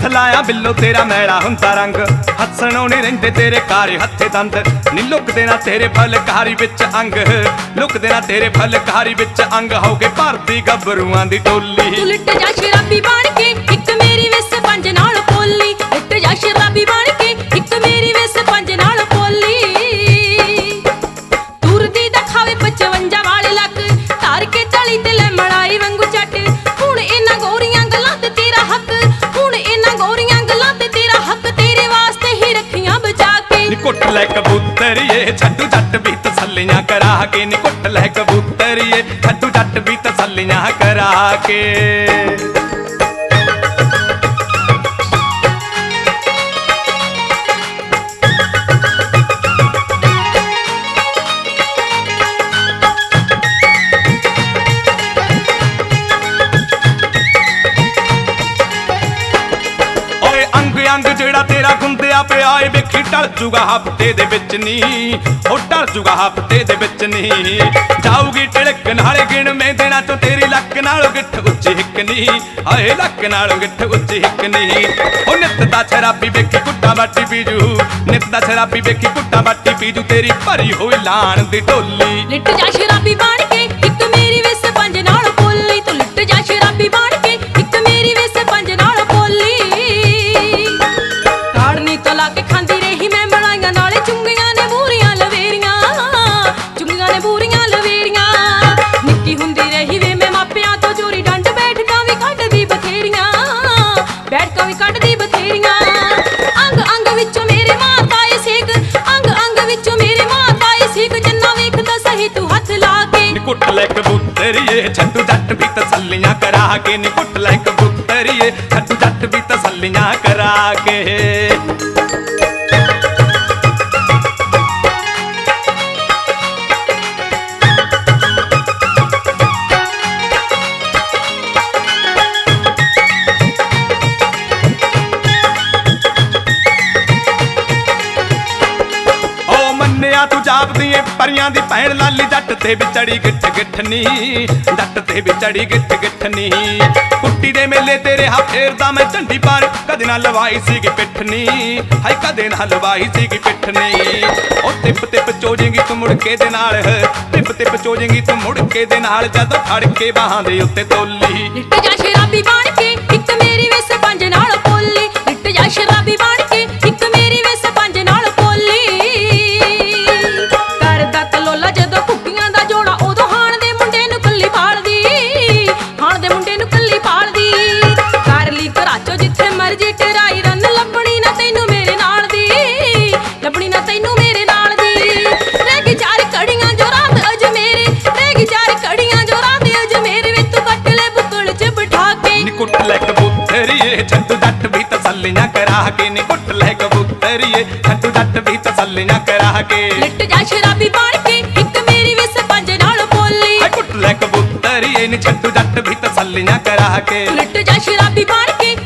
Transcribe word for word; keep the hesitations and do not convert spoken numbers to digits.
ਲਾਇਆ ਬਿੱਲੋ ਤੇਰਾ ਮੈਲਾ ਹੁੰਦਾ ਰੰਗ, ਹੱਸਣੋਂ ਨੀ ਰਹਿੰਦੇ ਤੇਰੇ ਕਾਰੇ ਹੱਥੇ ਦੰਦ ਨੀ, ਲੁਕਦੇ ਨਾ ਤੇਰੇ ਫਲਕਾਰੀ ਵਿੱਚ ਅੰਗ, ਲੁਕਦੇ ਨਾ ਤੇਰੇ ਫਲਕਾਰੀ ਵਿੱਚ ਅੰਗ, ਹੋਗੇ ਭਰਦੀ ਗੱਭਰੂਆਂ ਦੀ ਟੋਲੀ। ਤੂੰ ਲੁੱਟ ਜਾ ਸ਼ਰਾਬੀ ਬਣ ਕੇ ਇੱਕ ਮੇਰੀ ਵਿਸ ਪੰਜ ਨਾਲ ਪੋਲੀ, ਲੁੱਟ ਜਾ ਸ਼ਰਾਬੀ ਬਣ ਕੇ ਇੱਕ ਮੇਰੀ ਵਿਸ ਪੰਜ ਨਾਲ ਪੋਲੀ। ਤੁਰਦੀ ਦਾ ਖਾਵੇ ਪਚਵੰਜਾ ਵਾਲੇ ਲੱਕ, ਧਾਰ ਕੇ ਤਲੀ ਤੇ ਲੈ ਮਲਾਈ ਵਾਂਗੂ ਚੱਟ, ਹੁਣ ਇਹਨਾਂ ਗੋਰੀਆਂ ਗੱਲਾਂ ਤੇ ਤੇਰਾ ਹੱਕ, ਹੁਣ ਇਹਨਾਂ ਗੋਰੀਆਂ ਗੱਲਾਂ ਤੇ ਤੇਰਾ ਹੱਕ, ਤੇਰੇ ਵਾਸਤੇ ਹੀ ਰੱਖੀਆਂ ਬਚਾ ਕੇ। ਨੀ ਕੁੱਟ ਲੈ ਕਬੂਤਰੀਏ ਛੱਡੂ ਜੱਟ ਵੀ ਤਸੱਲੀਆਂ ਕਰਾ ਕੇ, ਨੀ ਕੁੱਟ ਲੈ ਕਬੂਤਰੀਏ ਛੱਡੂ ਜੱਟ ਵੀ ਤਸੱਲੀਆਂ ਕਰਾ ਕੇ। ਅੰਗ ਜਿਹੜਾ ਤੇਰਾ ਗੁੰਦਿਆ ਪਿਆ ਏ ਵੇਖੀ ਟਲ ਜੂਗਾ ਹਫਤੇ ਦੇ ਵਿੱਚ ਨੀ, ਉਹ ਟਲ ਜੂਗਾ ਹਫਤੇ ਦੇ ਵਿੱਚ ਨੀ, ਜਾਊਗੀ ਟਿਲਕ ਨਾਲੇ ਗਿਣਵੇਂ ਦਿਨਾਂ ਚੋਂ ਤੇਰੀ ਲੱਕ ਨਾਲੋਂ ਗਿੱਠ ਉੱਚੀ ਹਿੱਕ ਨੀ, ਹਾਏ ਲੱਕ ਨਾਲੋਂ ਗਿੱਠ ਉੱਚੀ ਹਿੱਕ ਨੀ। ਉਹ ਨਿੱਤ ਦਾ ਸ਼ਰਾਬੀ ਵੇਖੀ ਕੁੱਟਾ ਬਾਟੀ ਪੀਜੂ, ਨਿੱਤ ਦਾ ਸ਼ਰਾਬੀ ਵੇਖੀ ਕੁੱਟਾ ਬਾਟੀ ਪੀਜੂ, ਤੇਰੀ ਭਰੀ ਹੋਈ ਲਾਣ ਦੀ ਢੋਲੀ। ਲਿਟ ਜਾ ਸ਼ਰਾਬੀ ਬਣ ਕੇ ਇੱਕ ਮੇਰੀ ਵਿਸ ਪੰਜ ਨਾਲ ਪੋਲੀ, ਤੂੰ ਲਿਟ ਜਾ ਸ਼ਰਾਬੀ ਬਣ ਕੇ ਇੱਕ ਮੇਰੀ ਵਿਸ ਪੰਜ ਨਾਲ ਪੋਲੀ। ਲਾ ਕੇ ਖਾਂਦੀ ਰਹੀ ਮੈਂ ਮਲਾਈਆਂ ਨਾਲੇ ਚੁੰਗੀਆਂ ਨੇ ਬੂਰੀਆਂ ਲਵੇਰੀਆਂ, ਚੁੰਗੀਆਂ ਨੇ ਬੂਰੀਆਂ ਲਵੇਰੀਆਂ। ਨਿੱਕੀ ਹੁੰਦੀ ਰਹੀ ਵੇ ਮੈਂ ਮਾਪਿਆਂ ਤੋਂ ਚੋਰੀ ਡੰਡ ਬੈਠਕਾਂ ਵੀ ਕੱਢਦੀ ਬਥੇਰੀਆਂ, ਬੈਠਕਾਂ ਵੀ ਕੱਢਦੀ ਬਥੇਰੀਆਂ। ਅੰਗ ਅੰਗ ਵਿੱਚੋਂ ਮੇਰੇ ਮਾਰਦਾ ਏ ਸੇਕ, ਅੰਗ ਅੰਗ ਵਿੱਚੋਂ ਮੇਰੇ ਮਾਰਦਾ ਏ ਸੇਕ, ਜਿੰਨਾ ਵੇਖਦਾ ਸਹੀ ਤੂੰ ਹੱਥ ਲਾ ਕੇ। ਨੀ ਕੁੱਟ ਲੈ ਕਬੂਤਰੀਏ ਛੱਡੂ ਜੱਟ ਵੀ ਤਸੱਲੀਆਂ ਕਰਾ ਕੇ, ਨੀ ਕੁੱਟ ਲੈ ਕਬੂਤਰੀਏ ਛੱਡੂ ਜੱਟ ਵੀ ਤਸੱਲੀਆਂ ਕਰਾ ਕੇ। ਤੂੰ ਜਾਪਦੀ ਏ ਪਰੀਆਂ ਦੀ ਭੈਣ ਲਾਲੀ, ਜੱਟ ਤੇ ਵੀ ਚੜੀ ਗਿੱਠ ਗਿੱਠ ਨੀ, ਜੱਟ ਤੇ ਵੀ ਚੜੀ ਗਿੱਠ ਗਿੱਠ ਨੀ। ਕੁੱਟੀ ਦੇ ਮੇਲੇ ਤੇਰੇ ਹਾ ਫੇਰਦਾ ਮੈਂ ਝੰਡੀ ਪਰ, ਕਦੇ ਨਾ ਲਵਾਈ ਸੀਗੀ ਪਿੱਠ ਨੀ, ਹਾਏ ਕਦੇ ਨਾ ਲਵਾਈ ਸੀਗੀ ਪਿੱਠ ਨੀ। ਉਹ ਟਿਪ ਟਿਪ ਚੋਜੇਂਗੀ ਤੂੰ ਮੁੜ ਕੇ ਦੇ ਨਾਲ, ਟਿਪ ਟਿਪ ਚੋਜੇਂਗੀ ਤੂੰ ਮੁੜ ਕੇ ਦੇ ਨਾਲ, ਜਦੋਂ ਫੜ ਕੇ ਬਾਹਾਂ ਦੇ ਉੱਤੇ ਤੋਲੀ। ਲਿਟ ਜਾ ਸ਼ਰਾਬੀ ਬਣ ਕੇ ਇੱਕ ਮੇਰੀ ਵਿਸ ਪੰਜ ਨਾਲ ਪੋਲੀ, ਲਿਟ ਜਾ ਸ਼ਰਾਬੀ ਬਣ ਕੇ ਇੱਕ ਮੇਰੀ ਵਿਸ ਪੰਜ ਨਾਲ ਪੋਲੀ। ਜਦੋਂ ਕੁੱਕੀਆਂ ਦਾ ਜੋੜਾ ਉਦੋਂ ਹਾਣ ਦੇ ਮੁੰਡੇ ਨੂੰ ਕੱਲੀ ਪਾਲਦੀ, ਹਾਣ ਦੇ ਮੁੰਡੇ ਨੂੰ ਕੱਲੀ ਪਾਲਦੀ। ਕਰ ਲਈ ਘਰਾਚੋ ਜਿੱਥੇ ਮਰਜੀ ਟਰਾਈ ਰਨ, ਲੱਭਣੀ ਨਾ ਤੈਨੂੰ ਮੇਰੇ ਨਾਲ ਦੀ, ਲੱਭਣੀ ਨਾ ਤੈਨੂੰ ਮੇਰੇ ਨਾਲ ਦੀ। ਰਹਿ ਗਈ ਚਾਰ ਕੜੀਆਂ ਜੋ ਰਾਤ ਅਜ ਮੇਰੇ, ਰਹਿ ਗਈ ਚਾਰ ਕੜੀਆਂ ਜੋ ਰਾਤ ਅਜ ਮੇਰੇ, ਵੇ ਤੂੰ ਕੱਟ ਲੈ ਬੁੱਕਲ ਚ ਬਿਠਾ ਕੇ। ਨੀ ਕੁੱਟ ਲੈ ਕਬੂਤਰੀਏ ਛੱਡੂ ਜੱਟ ਵੀ ਤਸੱਲੀਆਂ ਕਰਾ ਕੇ, ਨੀ ਕੁੱਟ ਲੈ ਕਬੂਤਰੀਏ ਛੱਡੂ ਜੱਟ ਵੀ ਤਸੱਲੀਆਂ ਕਰਾ ਕੇ। ਲਿਟ ਜਾ ਸ਼ਰਾਬੀ ਬਣ ਕੇ ਇੱਕ ਮੇਰੀ ਵਿਸ ਪੰਜ ਨਾਲ ਪੋਲੀ, ਹਾਏ ਕੁੱਟ ਲੈ ਕਬੂਤਰੀਏ ਨੀ ਛੱਡੂ ਜੱਟ ਵੀ ਤਸੱਲੀਆਂ ਕਰਾ ਕੇ। ਲਿਟ ਜਾ ਸ਼ਰਾਬੀ ਬਣ ਕੇ